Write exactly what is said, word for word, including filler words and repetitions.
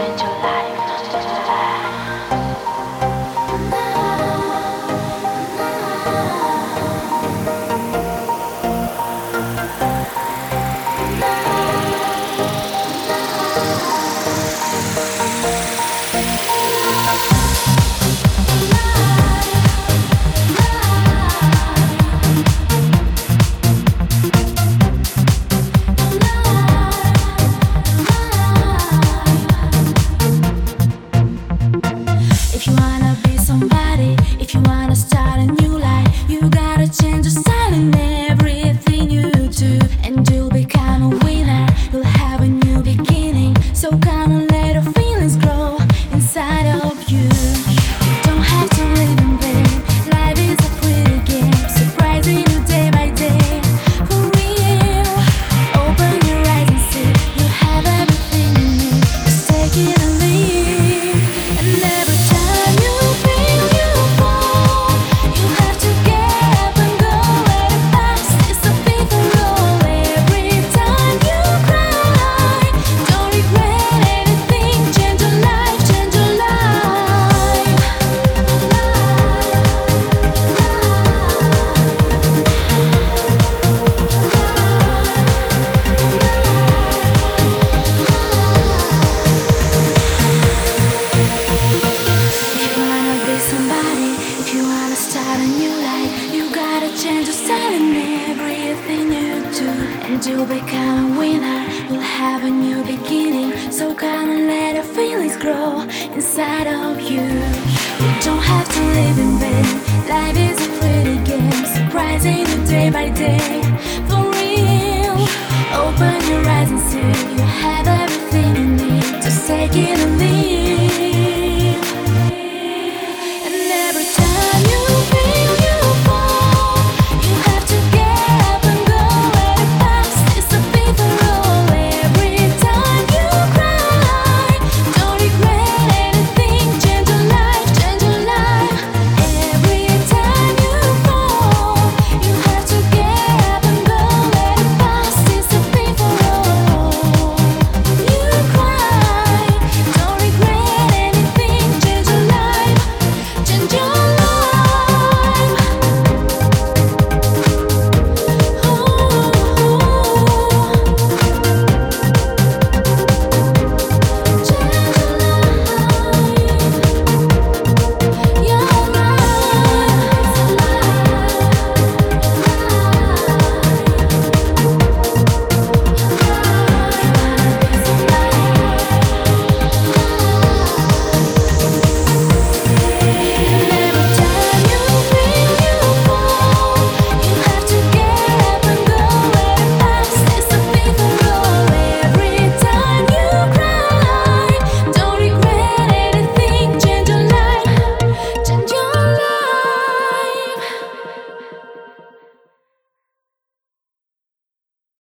change your If you wanna be somebody, if you wanna start a new life, you gotta change your style in everything you do, and you'll become a winner. You'll have a new beginning. So come and let your feelings grow inside of you. You don't have to live in vain. Life is a pretty game, surprising you day by day. For real, open your eyes and see you have everything you need. Just take it and leave. And every time you feel you fall, you have to get up and go where the past is a bigger role. Every time you cry, don't regret anything. Change your life, change your life. If you wanna be somebody, if you wanna start a new life, you gotta change your style in everything you do, and you'll become a winner. You'll have a new beginning. So come and let your feelings grow inside of you. You don't have to live in vain. Life is a pretty game, surprising you day by day. For real, open your eyes and see you have everything you need. Just take it and